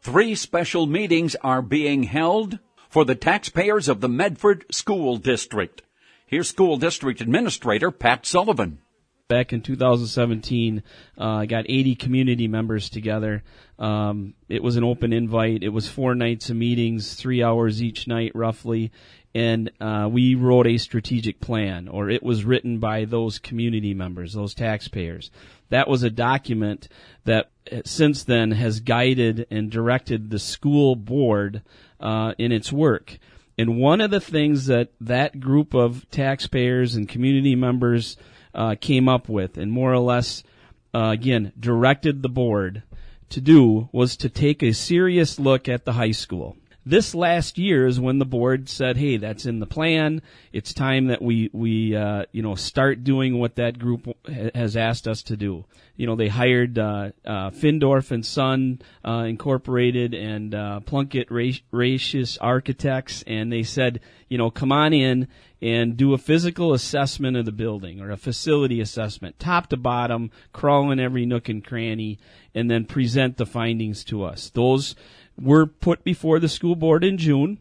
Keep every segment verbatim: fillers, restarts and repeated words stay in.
Three special meetings are being held for the taxpayers of the Medford School District. Here's School District Administrator Pat Sullivan. Back in two thousand seventeen, uh, I got eighty community members together. Um, it was an open invite. It was four nights of meetings, three hours each night roughly. And uh, we wrote a strategic plan, or it was written by those community members, those taxpayers. That was a document that since then has guided and directed the school board uh, in its work. And one of the things that that group of taxpayers and community members uh, came up with and more or less, uh, again, directed the board to do was to take a serious look at the high school. This last year is when the board said, hey, that's in the plan. It's time that we, we uh, you know, start doing what that group ha- has asked us to do. You know, they hired uh, uh, Findorf and Son uh, Incorporated and uh, Plunkett Ratius Architects, and they said, you know, come on in and do a physical assessment of the building or a facility assessment, top to bottom, crawl in every nook and cranny, and then present the findings to us. Those were put before the school board in June.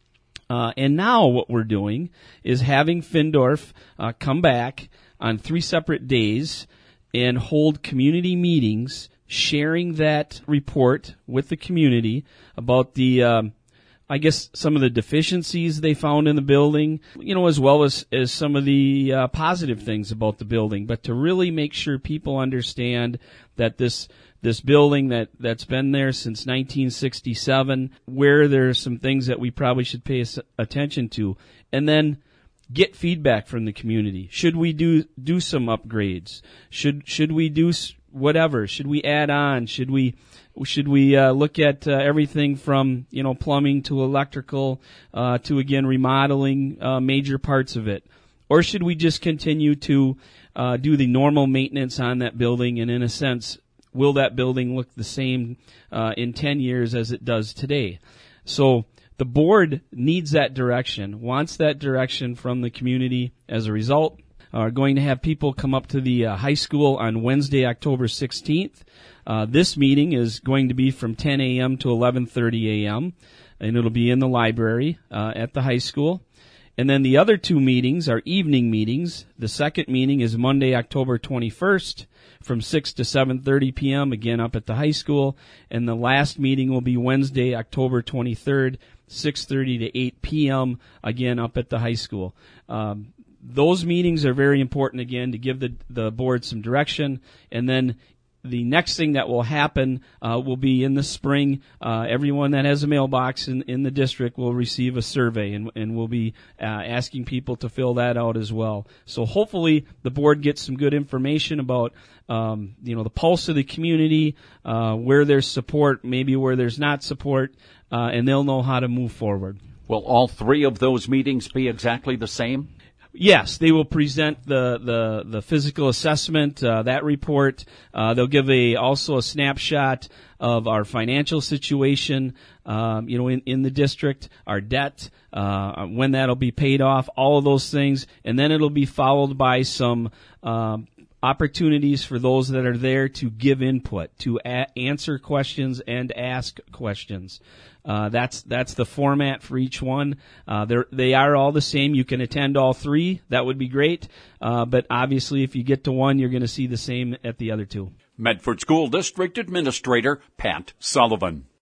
Uh, and now what we're doing is having Findorf uh, come back on three separate days and hold community meetings sharing that report with the community about the, um, I guess, some of the deficiencies they found in the building, you know, as well as, as some of the uh, positive things about the building, but to really make sure people understand that this This building that, that's been there since nineteen sixty-seven, where there are some things that we probably should pay attention to, and then get feedback from the community. Should we do do some upgrades? Should should we do whatever? Should we add on? Should we should we uh, look at uh, everything from, you know, plumbing to electrical uh, to again remodeling uh, major parts of it, or should we just continue to uh, do the normal maintenance on that building and, in a sense, will that building look the same uh, in ten years as it does today? So the board needs that direction, wants that direction from the community. As a result, are going to have people come up to the uh, high school on Wednesday, October sixteenth. Uh, this meeting is going to be from ten a.m. to eleven thirty a.m., and it'll be in the library uh, at the high school. And then the other two meetings are evening meetings. The second meeting is Monday, October twenty-first, from six to seven thirty p.m., again up at the high school. And the last meeting will be Wednesday, October twenty-third, six thirty to eight p.m., again up at the high school. Um, those meetings are very important, again, to give the, the board some direction. And then the next thing that will happen uh, will be in the spring. Uh, everyone that has a mailbox in, in the district will receive a survey, and, and we'll be uh, asking people to fill that out as well. So hopefully the board gets some good information about um, you know, the pulse of the community, uh, where there's support, maybe where there's not support, uh, and they'll know how to move forward. Will all three of those meetings be exactly the same? Yes, they will present the the, the physical assessment, uh, that report. Uh, they'll give a also a snapshot of our financial situation, um, you know, in, in the district, our debt, uh, when that'll be paid off, all of those things, and then it'll be followed by some um, opportunities for those that are there to give input, to a- answer questions and ask questions. Uh, that's that's the format for each one. Uh, they are all the same. You can attend all three. That would be great. Uh, but obviously, if you get to one, you're going to see the same at the other two. Medford School District Administrator Pat Sullivan.